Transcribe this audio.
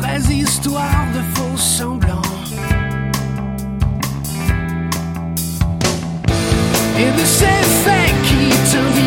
vraies histoires de faux semblants. Et de ces faits qui t'invitent